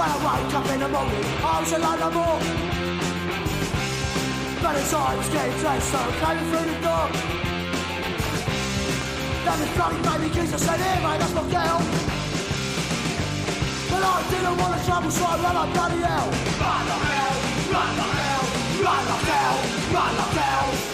When I woke up in the morning, I was alone no more. But as I was getting dressed, so I came through the door. Then this bloody baby geezer said, "Here mate, that's my girl." But I didn't want to trouble, so I ran like bloody hell. Run like hell, run like hell, run like hell, run like hell.